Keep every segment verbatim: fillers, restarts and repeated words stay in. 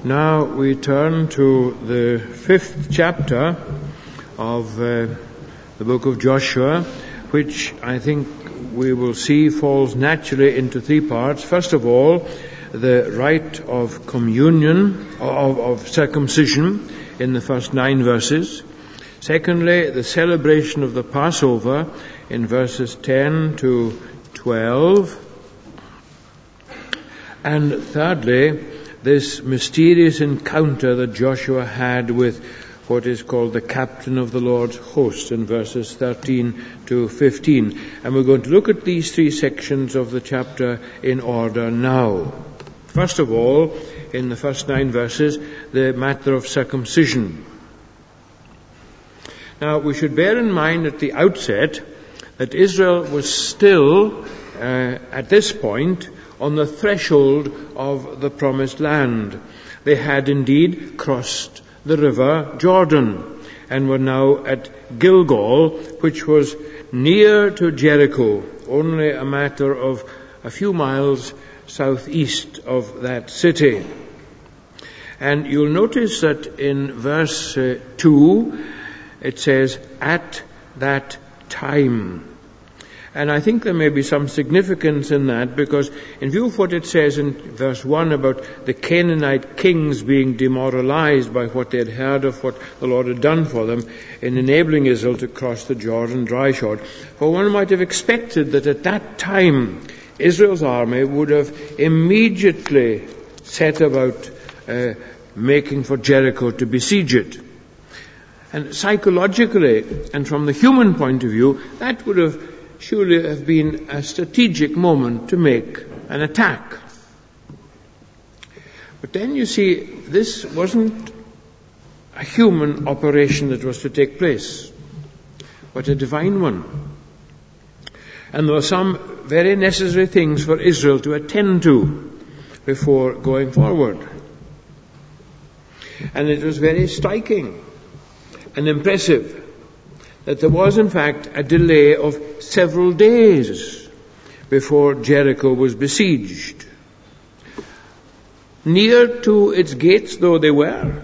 Now we turn to the fifth chapter of uh, the book of Joshua, which I think we will see falls naturally into three parts. First of all, the rite of communion, of, of circumcision in the first nine verses. Secondly, the celebration of the Passover in verses ten to twelve. And thirdly, this mysterious encounter that Joshua had with what is called the captain of the Lord's host in verses thirteen to fifteen. And we're going to look at these three sections of the chapter in order now. First of all, in the first nine verses, the matter of circumcision. Now, we should bear in mind at the outset that Israel was still, uh, at this point, on the threshold of the promised land. They had indeed crossed the river Jordan and were now at Gilgal, which was near to Jericho, only a matter of a few miles southeast of that city. And you'll notice that in verse uh, two, it says, "at that time." And I think there may be some significance in that, because in view of what it says in verse one about the Canaanite kings being demoralized by what they had heard of what the Lord had done for them in enabling Israel to cross the Jordan dry shod, for one might have expected that at that time Israel's army would have immediately set about uh, making for Jericho to besiege it. And psychologically, and from the human point of view, that would have surely have been a strategic moment to make an attack. But then you see, this wasn't a human operation that was to take place, but a divine one. And there were some very necessary things for Israel to attend to before going forward. And it was very striking and impressive that there was in fact a delay of several days before Jericho was besieged. Near to its gates though they were,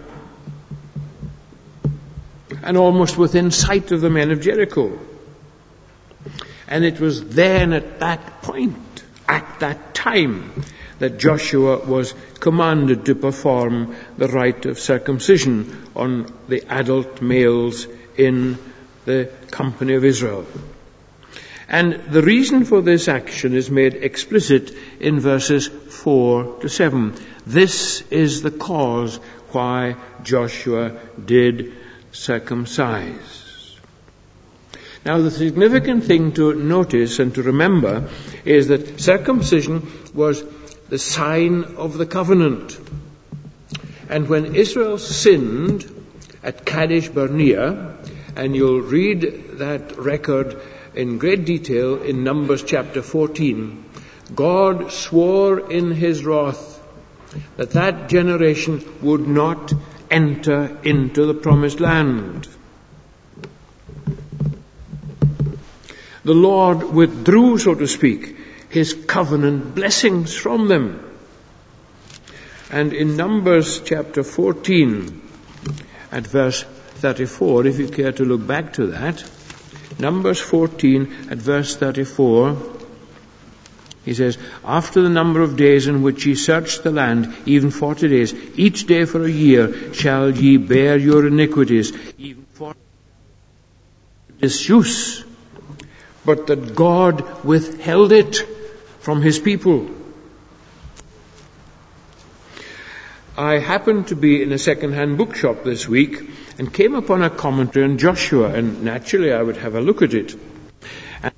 and almost within sight of the men of Jericho. And it was then at that point, at that time, that Joshua was commanded to perform the rite of circumcision on the adult males in the company of Israel. And the reason for this action is made explicit in verses four to seven. This is the cause why Joshua did circumcise. Now, the significant thing to notice and to remember is that circumcision was the sign of the covenant. And when Israel sinned at Kadesh Barnea, and you'll read that record in great detail in Numbers chapter fourteen, God swore in his wrath that that generation would not enter into the promised land. The Lord withdrew, so to speak, his covenant blessings from them. And in Numbers chapter fourteen, at verse thirty-four, if you care to look back to that, Numbers fourteen at verse thirty-four, he says, "After the number of days in which ye search the land, even forty days, each day for a year, shall ye bear your iniquities, even for disuse, but that God withheld it from his people." I happened to be in a second-hand bookshop this week and came upon a commentary on Joshua, and naturally I would have a look at it. And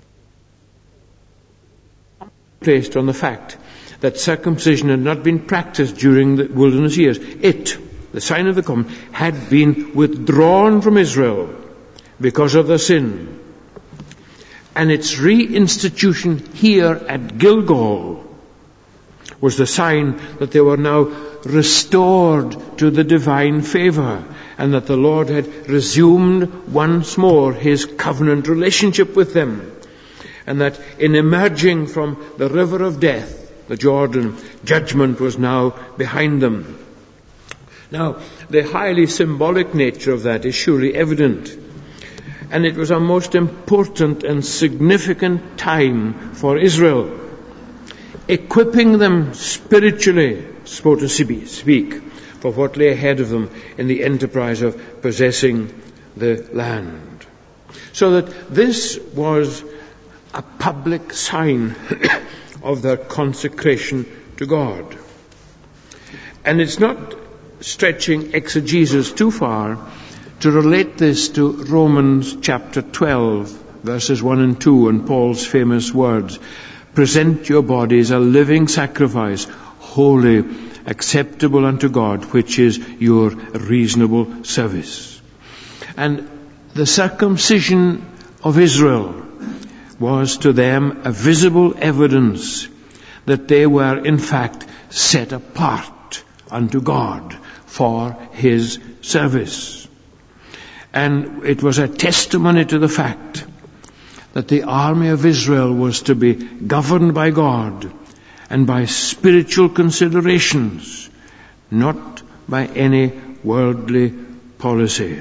placed on the fact that circumcision had not been practiced during the wilderness years. It, the sign of the covenant, had been withdrawn from Israel because of their sin. And its reinstitution here at Gilgal was the sign that they were now restored to the divine favor, and that the Lord had resumed once more his covenant relationship with them, and that in emerging from the river of death, the Jordan, judgment was now behind them. Now, the highly symbolic nature of that is surely evident. And it was a most important and significant time for Israel, equipping them spiritually, so to speak, for what lay ahead of them in the enterprise of possessing the land. So that this was a public sign of their consecration to God. And it's not stretching exegesis too far to relate this to Romans chapter twelve, verses one and two, and Paul's famous words, "Present your bodies a living sacrifice, holy, acceptable unto God, which is your reasonable service." And the circumcision of Israel was to them a visible evidence that they were in fact set apart unto God for His service. And it was a testimony to the fact that the army of Israel was to be governed by God and by spiritual considerations, not by any worldly policy.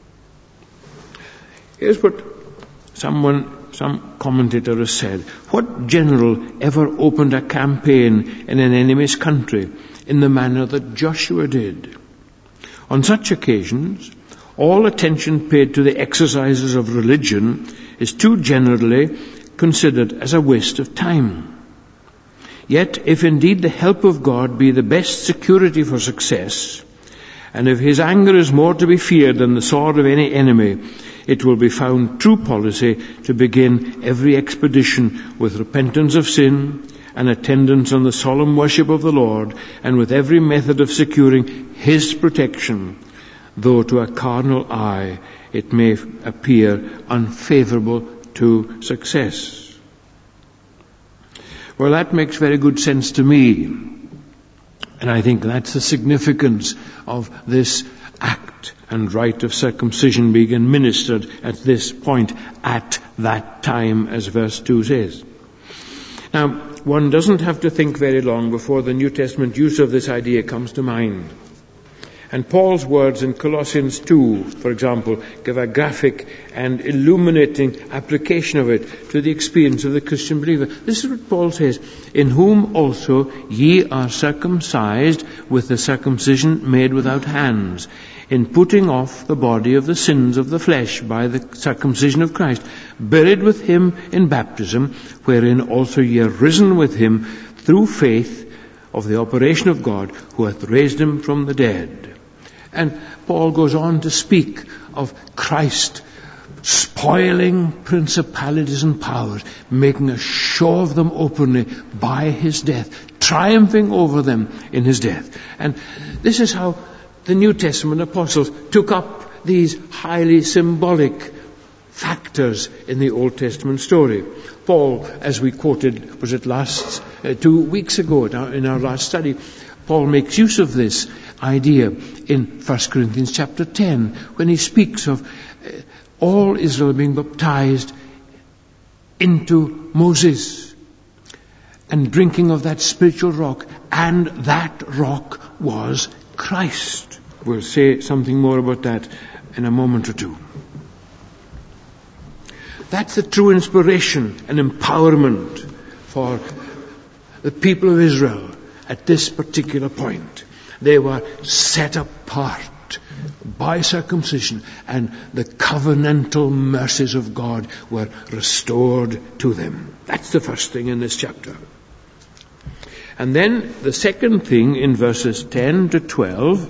Here's what someone, some commentator has said. What general ever opened a campaign in an enemy's country in the manner that Joshua did? On such occasions, all attention paid to the exercises of religion is too generally considered as a waste of time. Yet, if indeed the help of God be the best security for success, and if His anger is more to be feared than the sword of any enemy, it will be found true policy to begin every expedition with repentance of sin and attendance on the solemn worship of the Lord, and with every method of securing His protection, though to a carnal eye it may appear unfavorable to success. Well, that makes very good sense to me. And I think that's the significance of this act and rite of circumcision being administered at this point, at that time, as verse two says. Now, one doesn't have to think very long before the New Testament use of this idea comes to mind. And Paul's words in Colossians two, for example, give a graphic and illuminating application of it to the experience of the Christian believer. This is what Paul says, "In whom also ye are circumcised with the circumcision made without hands, in putting off the body of the sins of the flesh by the circumcision of Christ, buried with Him in baptism, wherein also ye are risen with Him through faith of the operation of God, who hath raised Him from the dead." And Paul goes on to speak of Christ spoiling principalities and powers, making a show of them openly by His death, triumphing over them in His death. And this is how the New Testament apostles took up these highly symbolic factors in the Old Testament story. Paul, as we quoted, was it last, uh, two weeks ago in our, in our last study, Paul makes use of this idea in First Corinthians chapter ten, when he speaks of uh, all Israel being baptized into Moses and drinking of that spiritual rock, and that rock was Christ. We'll say something more about that in a moment or two. That's the true inspiration and empowerment for the people of Israel at this particular point. They were set apart by circumcision, and the covenantal mercies of God were restored to them. That's the first thing in this chapter. And then the second thing in verses ten to twelve,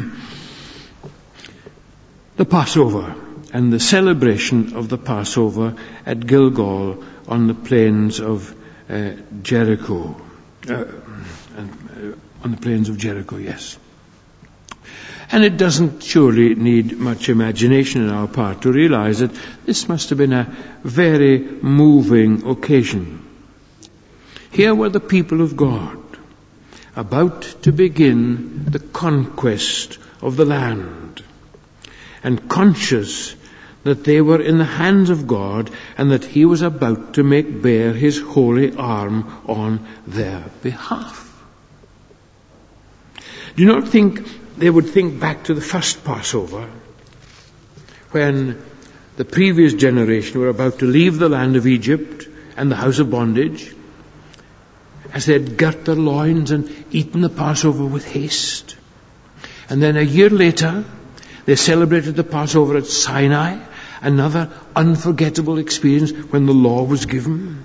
the Passover and the celebration of the Passover at Gilgal on the plains of uh, Jericho. Uh, and, uh, on the plains of Jericho, yes. And it doesn't surely need much imagination on our part to realize that this must have been a very moving occasion. Here were the people of God about to begin the conquest of the land, and conscious that they were in the hands of God and that He was about to make bare His holy arm on their behalf. Do you not think they would think back to the first Passover, when the previous generation were about to leave the land of Egypt and the house of bondage, as they had girt their loins and eaten the Passover with haste. And then a year later, they celebrated the Passover at Sinai, another unforgettable experience when the law was given.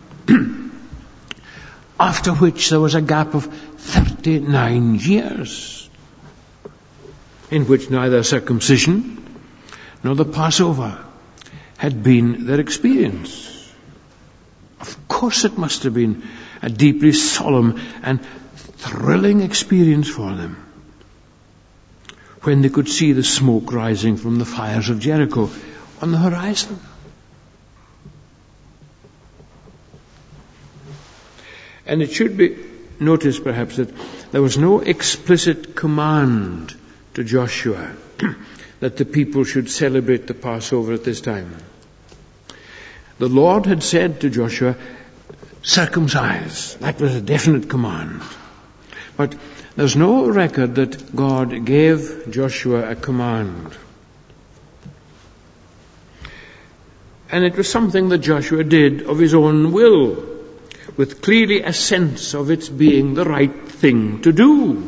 After which there was a gap of thirty-nine years, in which neither circumcision nor the Passover had been their experience. Of course it must have been a deeply solemn and thrilling experience for them when they could see the smoke rising from the fires of Jericho on the horizon. And it should be noticed perhaps that there was no explicit command to Joshua that the people should celebrate the Passover at this time. The Lord had said to Joshua, circumcise. That was a definite command. But there's no record that God gave Joshua a command. And it was something that Joshua did of his own will, with clearly a sense of its being the right thing to do.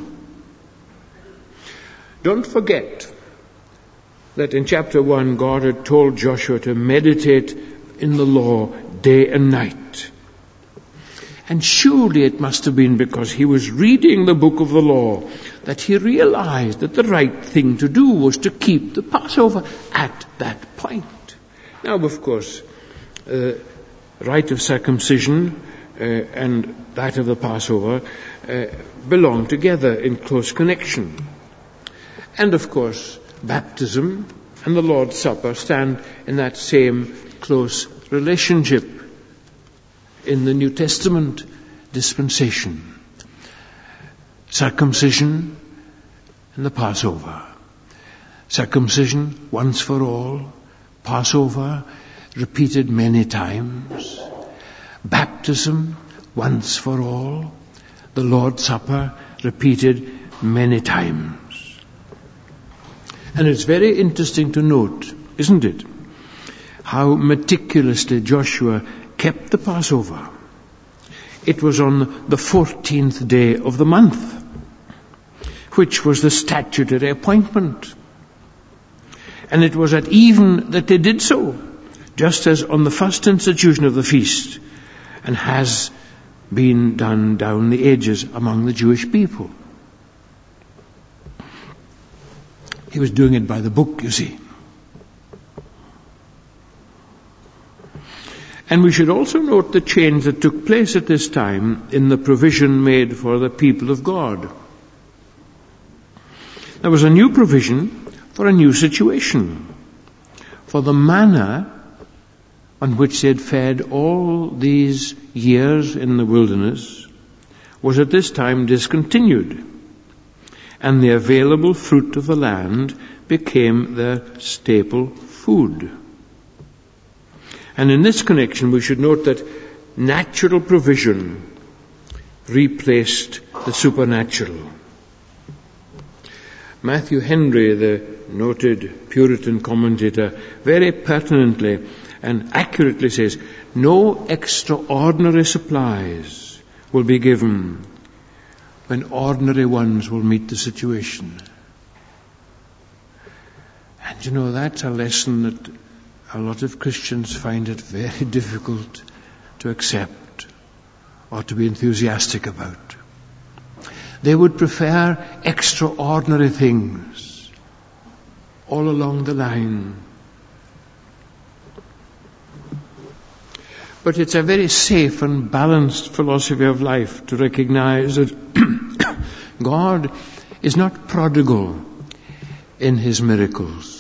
Don't forget that in chapter one, God had told Joshua to meditate in the law day and night. And surely it must have been because he was reading the book of the law that he realized that the right thing to do was to keep the Passover at that point. Now, of course, uh, rite of circumcision uh, and that of the Passover uh, belong together in close connection. And of course, baptism and the Lord's Supper stand in that same close relationship in the New Testament dispensation. Circumcision and the Passover. Circumcision once for all. Passover repeated many times. Baptism once for all. The Lord's Supper repeated many times. And it's very interesting to note, isn't it, how meticulously Joshua kept the Passover. It was on the fourteenth day of the month, which was the statutory appointment. And it was at even that they did so, just as on the first institution of the feast, and has been done down the ages among the Jewish people. He was doing it by the book, you see. And we should also note the change that took place at this time in the provision made for the people of God. There was a new provision for a new situation. For the manna on which they had fed all these years in the wilderness was at this time discontinued, and the available fruit of the land became their staple food. And in this connection, we should note that natural provision replaced the supernatural. Matthew Henry, the noted Puritan commentator, very pertinently and accurately says, no extraordinary supplies will be given when ordinary ones will meet the situation. And you know, that's a lesson that a lot of Christians find it very difficult to accept or to be enthusiastic about. They would prefer extraordinary things all along the line. But it's a very safe and balanced philosophy of life to recognize that God is not prodigal in his miracles.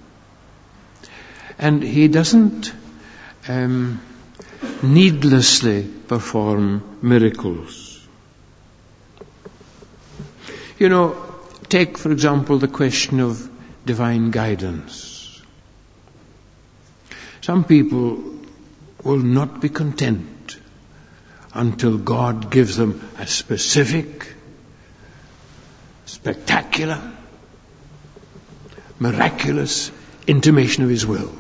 And he doesn't um, needlessly perform miracles. You know, take, for example, the question of divine guidance. Some people will not be content until God gives them a specific spectacular, miraculous intimation of his will.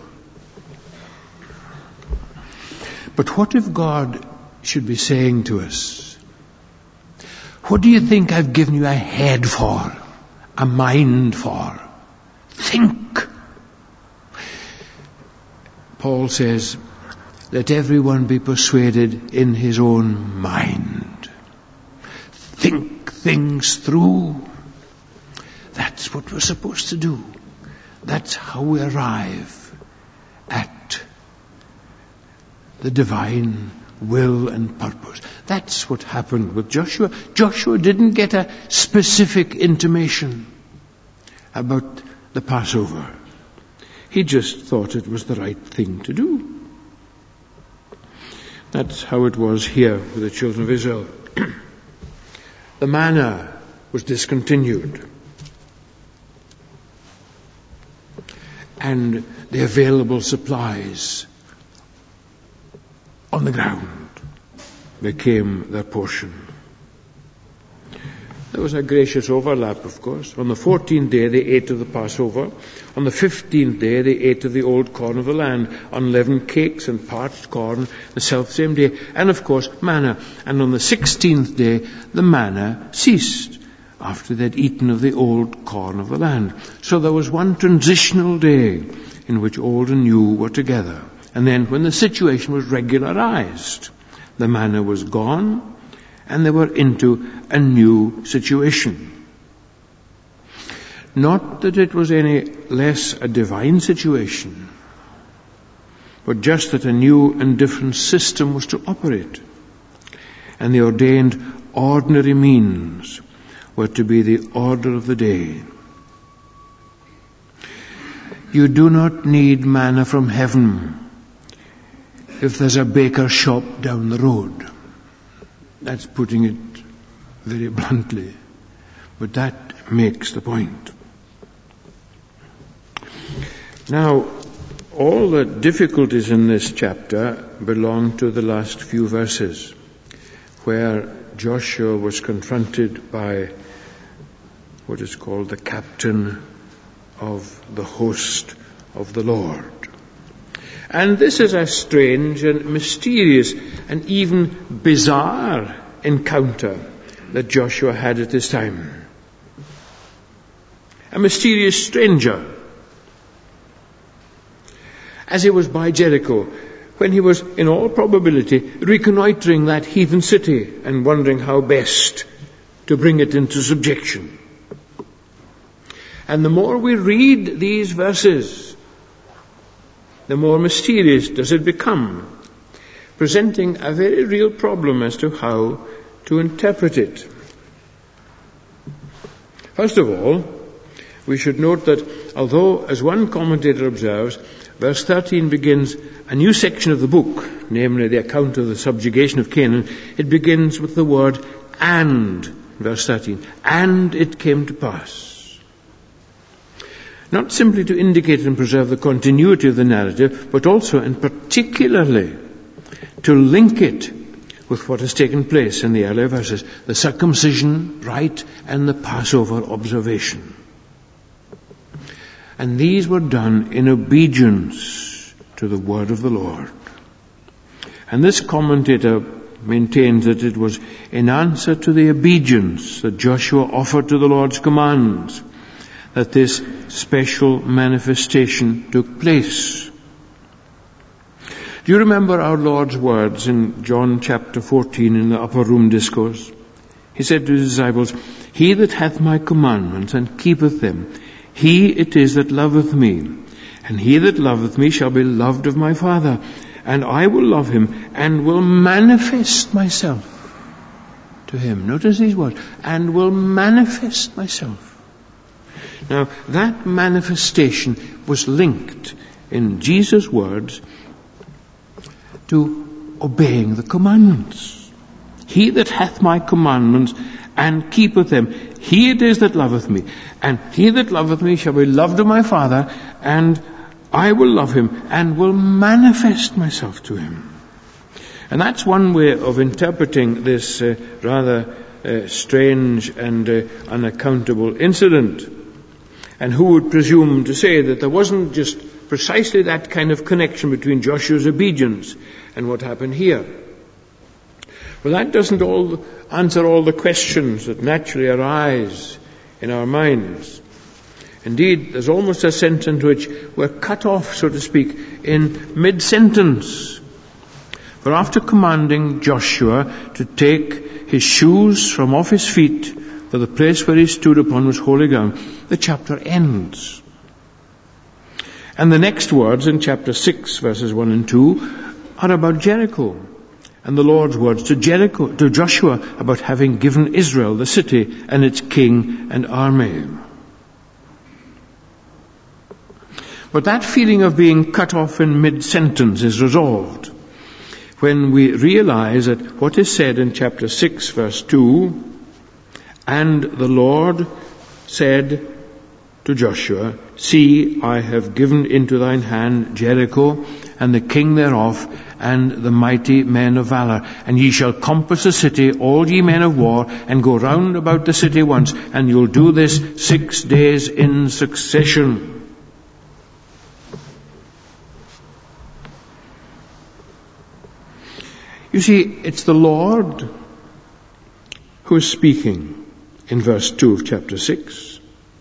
But what if God should be saying to us, what do you think I've given you a head for, a mind for? Think. Paul says, let everyone be persuaded in his own mind. Think things through. That's what we're supposed to do. That's how we arrive at the divine will and purpose. That's what happened with Joshua. Joshua didn't get a specific intimation about the Passover. He just thought it was the right thing to do. That's how it was here with the children of Israel. The manna was discontinued. And the available supplies on the ground became their portion. There was a gracious overlap, of course. On the fourteenth day they ate of the Passover. On the fifteenth day they ate of the old corn of the land, unleavened cakes and parched corn, the self-same day. And of course, manna. And on the sixteenth day, the manna ceased after they'd eaten of the old corn of the land. So there was one transitional day in which old and new were together. And then when the situation was regularized, the manna was gone, and they were into a new situation. Not that it was any less a divine situation, but just that a new and different system was to operate. And the ordained ordinary means were to be the order of the day. You do not need manna from heaven if there's a baker's shop down the road. That's putting it very bluntly, but that makes the point. Now, all the difficulties in this chapter belong to the last few verses, where Joshua was confronted by what is called the captain of the host of the Lord. And this is a strange and mysterious and even bizarre encounter that Joshua had at this time. A mysterious stranger. As he was by Jericho, when he was, in all probability, reconnoitering that heathen city and wondering how best to bring it into subjection. And the more we read these verses, the more mysterious does it become, presenting a very real problem as to how to interpret it. First of all, we should note that although, as one commentator observes, verse thirteen begins a new section of the book, namely the account of the subjugation of Canaan, it begins with the word "and," verse thirteen, "and it came to pass." Not simply to indicate and preserve the continuity of the narrative, but also and particularly to link it with what has taken place in the earlier verses, the circumcision rite and the Passover observation. And these were done in obedience to the word of the Lord. And this commentator maintains that it was in answer to the obedience that Joshua offered to the Lord's commands that this special manifestation took place. Do you remember our Lord's words in John chapter fourteen in the upper room discourse? He said to his disciples, "He that hath my commandments and keepeth them, he it is that loveth me. And he that loveth me shall be loved of my Father. And I will love him and will manifest myself to him." Notice these words. And will manifest myself. Now, that manifestation was linked in Jesus' words to obeying the commandments. He that hath my commandments and keepeth them, he it is that loveth me. And he that loveth me shall be loved of my Father, and I will love him and will manifest myself to him. And that's one way of interpreting this uh, rather uh, strange and uh, unaccountable incident. And who would presume to say that there wasn't just precisely that kind of connection between Joshua's obedience and what happened here? Well, that doesn't all answer all the questions that naturally arise in our minds. Indeed, there's almost a sense in which we're cut off, so to speak, in mid-sentence. For after commanding Joshua to take his shoes from off his feet, for the place where he stood upon was holy ground, the chapter ends. And the next words in chapter six, verses one and two, are about Jericho. And the Lord's words to Jericho, to Joshua, about having given Israel the city and its king and army. But that feeling of being cut off in mid-sentence is resolved when we realize that what is said in chapter six, verse two, and the Lord said to Joshua, see, I have given into thine hand Jericho, and the king thereof, and the mighty men of valor. And ye shall compass the city, all ye men of war, and go round about the city once, and you'll do this six days in succession. You see, it's the Lord who is speaking in verse two of chapter six.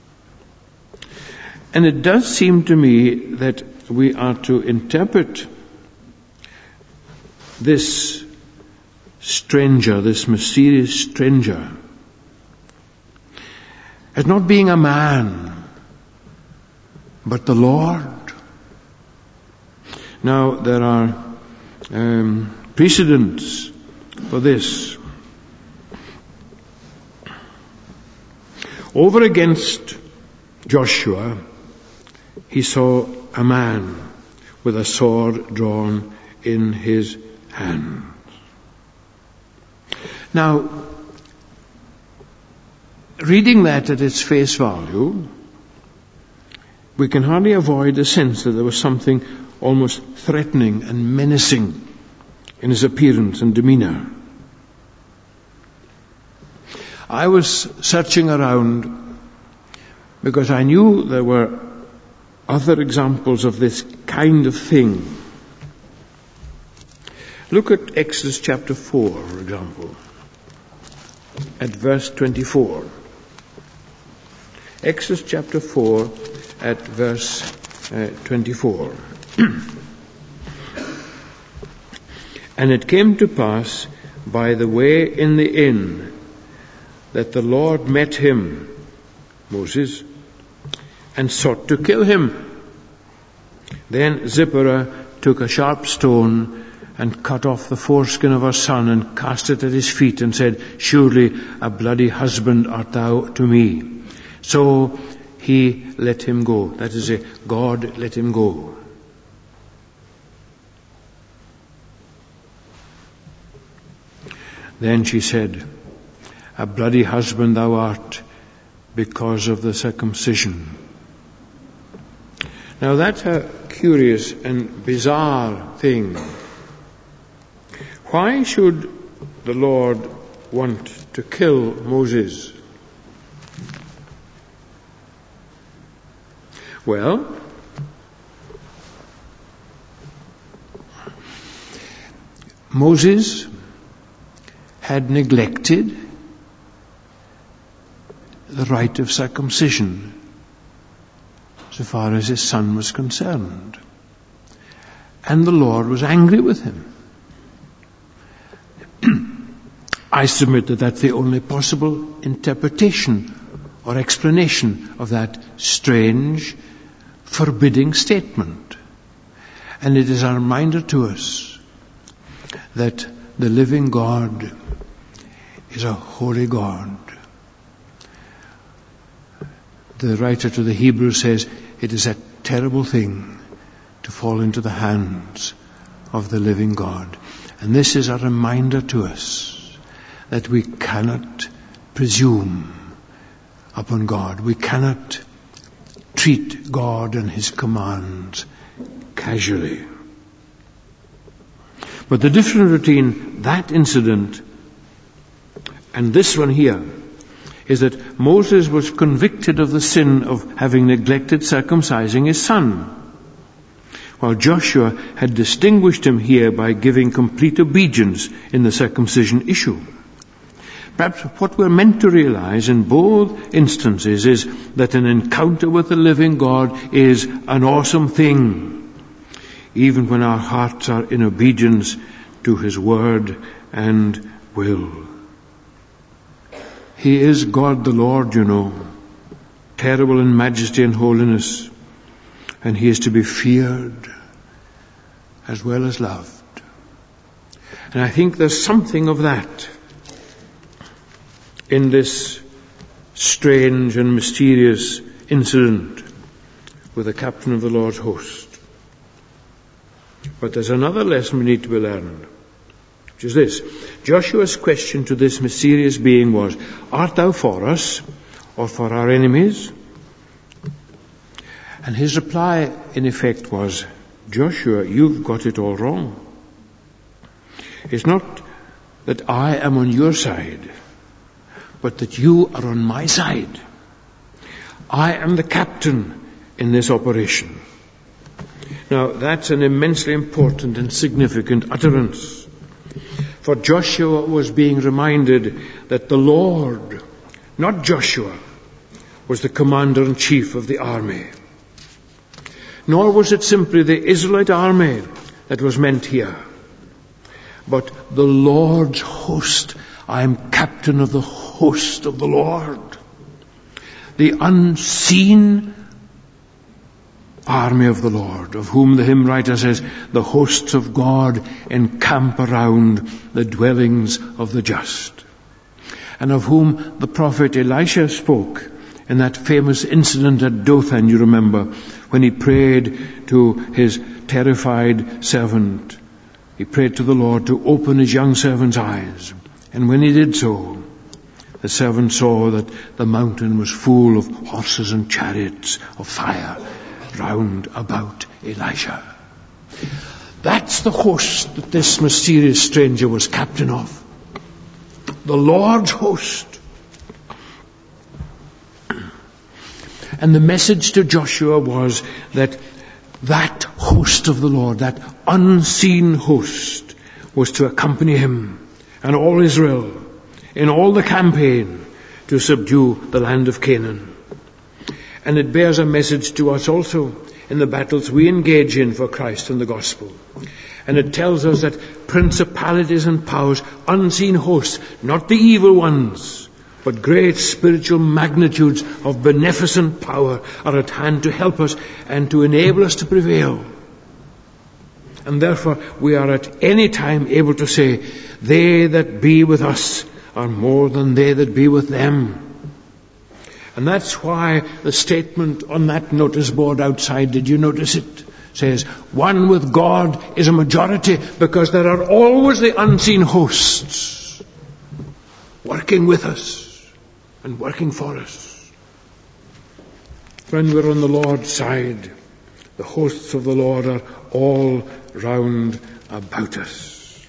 And it does seem to me that we are to interpret this stranger, this mysterious stranger, as not being a man, but the Lord. Now, there are um, precedents for this. Over against Joshua, he saw a man with a sword drawn in his hand. Now, reading that at its face value, we can hardly avoid the sense that there was something almost threatening and menacing in his appearance and demeanor. I was searching around because I knew there were other examples of this kind of thing. Look at Exodus chapter four, for example, at verse twenty-four. Exodus chapter four at verse uh, twenty-four. And it came to pass by the way in the inn that the Lord met him, Moses, and sought to kill him. Then Zipporah took a sharp stone and cut off the foreskin of her son and cast it at his feet and said, surely a bloody husband art thou to me. So he let him go. That is, a God let him go. Then she said, a bloody husband thou art because of the circumcision. Now that's a curious and bizarre thing. Why should the Lord want to kill Moses? Well, Moses had neglected the rite of circumcision so far as his son was concerned. And the Lord was angry with him. I submit that that's the only possible interpretation or explanation of that strange, forbidding statement. And it is a reminder to us that the living God is a holy God. The writer to the Hebrews says, it is a terrible thing to fall into the hands of the living God. And this is a reminder to us that we cannot presume upon God. We cannot treat God and His commands casually. But the difference between that incident and this one here, is that Moses was convicted of the sin of having neglected circumcising his son, while Joshua had distinguished him here by giving complete obedience in the circumcision issue. Perhaps what we're meant to realize in both instances is that an encounter with the living God is an awesome thing, even when our hearts are in obedience to His word and will. He is God the Lord, you know, terrible in majesty and holiness, and He is to be feared as well as loved. And I think there's something of that in this strange and mysterious incident with the captain of the Lord's host. But there's another lesson we need to be learned, which is this. Joshua's question to this mysterious being was, art thou for us or for our enemies? And his reply, in effect, was, Joshua, you've got it all wrong. It's not that I am on your side, but that you are on my side. I am the captain in this operation. Now, that's an immensely important and significant utterance. For Joshua was being reminded that the Lord, not Joshua, was the commander-in-chief of the army. Nor was it simply the Israelite army that was meant here, but the Lord's host. I am captain of the host of the Lord. The unseen army of the Lord, of whom the hymn writer says, the hosts of God encamp around the dwellings of the just. And of whom the prophet Elisha spoke in that famous incident at Dothan, you remember, when he prayed to his terrified servant. He prayed to the Lord to open his young servant's eyes. And when he did so, the servant saw that the mountain was full of horses and chariots of fire round about Elisha. That's the host that this mysterious stranger was captain of. The Lord's host. And the message to Joshua was that that host of the Lord, that unseen host, was to accompany him and all Israel in all the campaign to subdue the land of Canaan. And it bears a message to us also in the battles we engage in for Christ and the gospel. And it tells us that principalities and powers, unseen hosts, not the evil ones, but great spiritual magnitudes of beneficent power are at hand to help us and to enable us to prevail. And therefore we are at any time able to say, they that be with us are more than they that be with them. And that's why the statement on that notice board outside, did you notice it? Says, one with God is a majority, because there are always the unseen hosts working with us and working for us. When we're on the Lord's side, the hosts of the Lord are all round about us.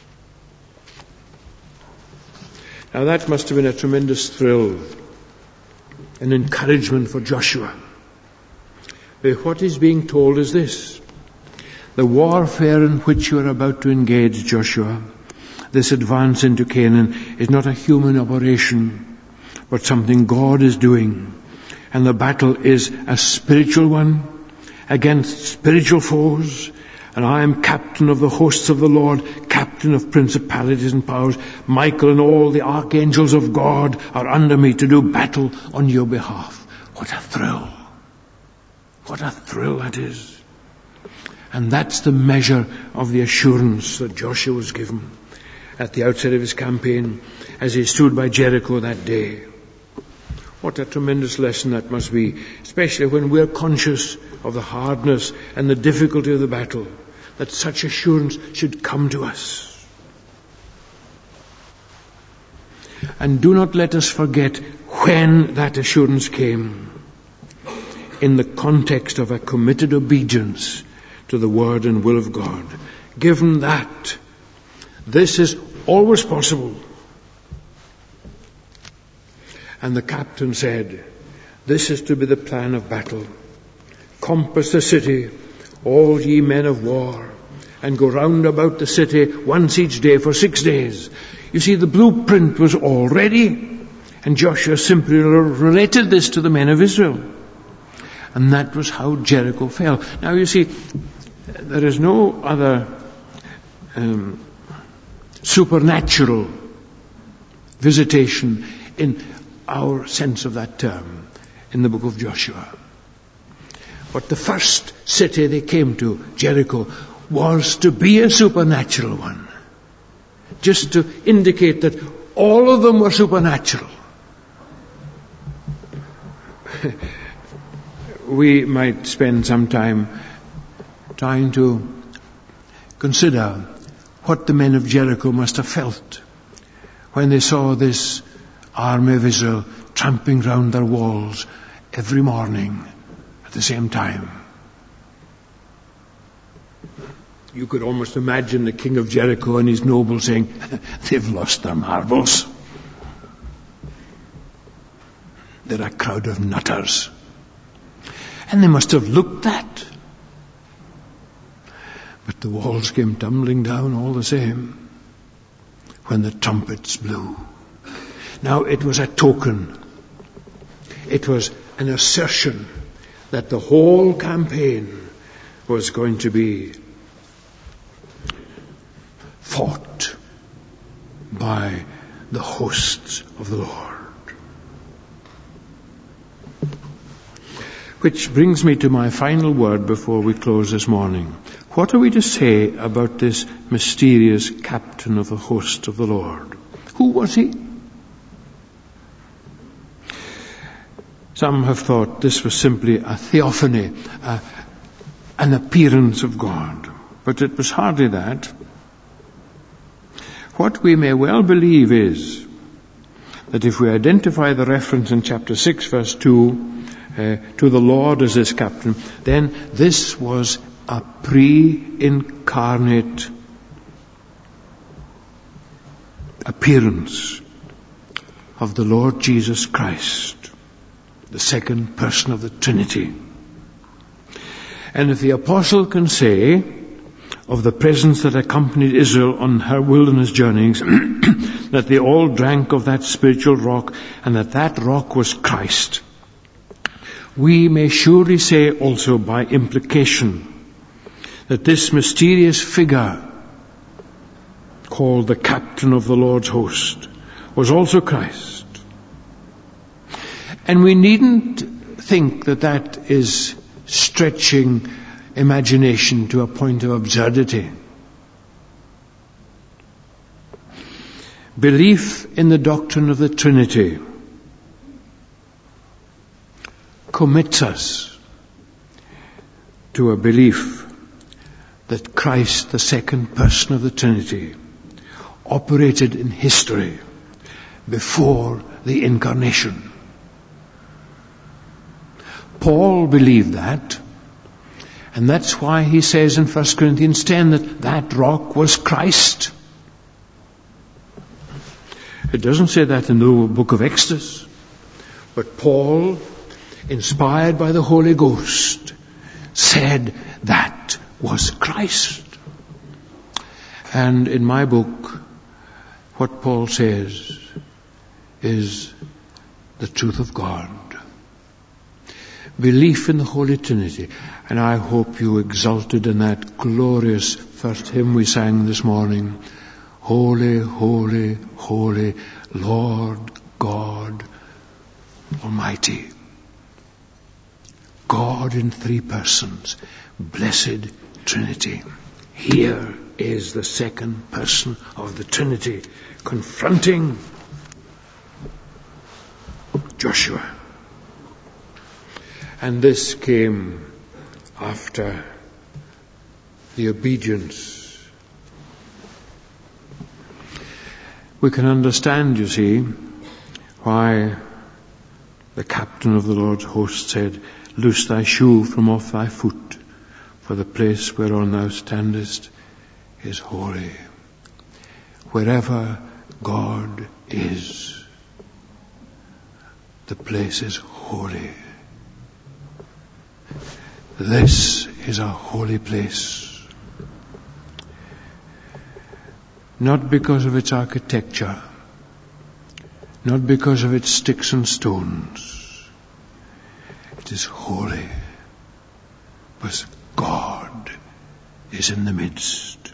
Now that must have been a tremendous thrill, an encouragement for Joshua. But what is being told is this. The warfare in which you are about to engage, Joshua, this advance into Canaan, is not a human operation, but something God is doing. And the battle is a spiritual one against spiritual foes. And I am captain of the hosts of the Lord, captain of principalities and powers. Michael and all the archangels of God are under me to do battle on your behalf. What a thrill. What a thrill that is. And that's the measure of the assurance that Joshua was given at the outset of his campaign as he stood by Jericho that day. What a tremendous lesson that must be, especially when we're conscious of the hardness and the difficulty of the battle, that such assurance should come to us. And do not let us forget when that assurance came, in the context of a committed obedience to the word and will of God. Given that, this is always possible. And the captain said, "This is to be the plan of battle. Compass the city, all ye men of war, and go round about the city once each day for six days." You see, the blueprint was all ready, and Joshua simply related this to the men of Israel. And that was how Jericho fell. Now you see, there is no other um, supernatural visitation in our sense of that term in the book of Joshua. But the first city they came to, Jericho, was to be a supernatural one. Just to indicate that all of them were supernatural. We might spend some time trying to consider what the men of Jericho must have felt when they saw this army of Israel tramping round their walls every morning at the same time. You could almost imagine the king of Jericho and his nobles saying, "They've lost their marbles. They're a crowd of nutters." And they must have looked that. But the walls came tumbling down all the same when the trumpets blew. Now it was a token. It was an assertion that the whole campaign was going to be fought by the hosts of the Lord. Which brings me to my final word before we close this morning. What are we to say about this mysterious captain of the host of the Lord? Who was he? Some have thought this was simply a theophany, uh, an appearance of God. But it was hardly that. What we may well believe is that if we identify the reference in chapter six, verse two, uh, to the Lord as this captain, then this was a pre-incarnate appearance of the Lord Jesus Christ, the second person of the Trinity. And if the apostle can say of the presence that accompanied Israel on her wilderness journeys, that they all drank of that spiritual rock, and that that rock was Christ, we may surely say also by implication that this mysterious figure called the captain of the Lord's host was also Christ. And we needn't think that that is stretching imagination to a point of absurdity. Belief in the doctrine of the Trinity commits us to a belief that Christ, the second person of the Trinity, operated in history before the incarnation. Paul believed that, and that's why he says in First Corinthians ten that that rock was Christ. It doesn't say that in the book of Exodus, but Paul, inspired by the Holy Ghost, said that was Christ. And in my book, what Paul says is the truth of God. Belief in the Holy Trinity. And I hope you exulted in that glorious first hymn we sang this morning. Holy, holy, holy, Lord God Almighty. God in three persons. Blessed Trinity. Here is the second person of the Trinity confronting Joshua. And this came after the obedience. We can understand, you see, why the captain of the Lord's host said, "Loose thy shoe from off thy foot, for the place whereon thou standest is holy." Wherever God is, The place is holy. This is a holy place. Not because of its architecture, not because of its sticks and stones. It is holy because God is in the midst.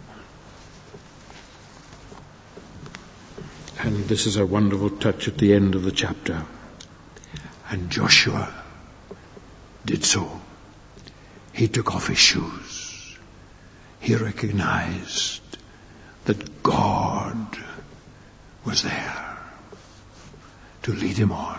And this is a wonderful touch at the end of the chapter. And Joshua did so. He took off his shoes. He recognized that God was there to lead him on.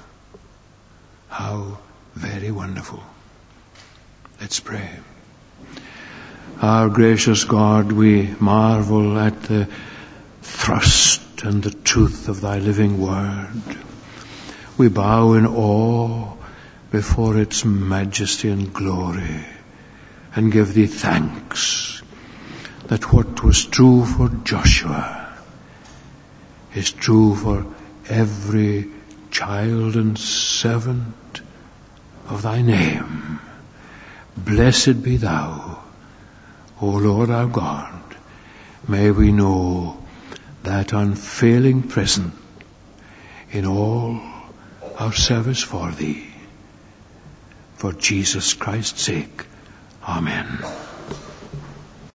How very wonderful. Let's pray. Our gracious God, we marvel at the thrust and the truth of thy living word. We bow in awe before its majesty and glory and give thee thanks that what was true for Joshua is true for every child and servant of thy name. Blessed be thou, O Lord our God. May we know that unfailing presence in all our service for thee. For Jesus Christ's sake. Amen.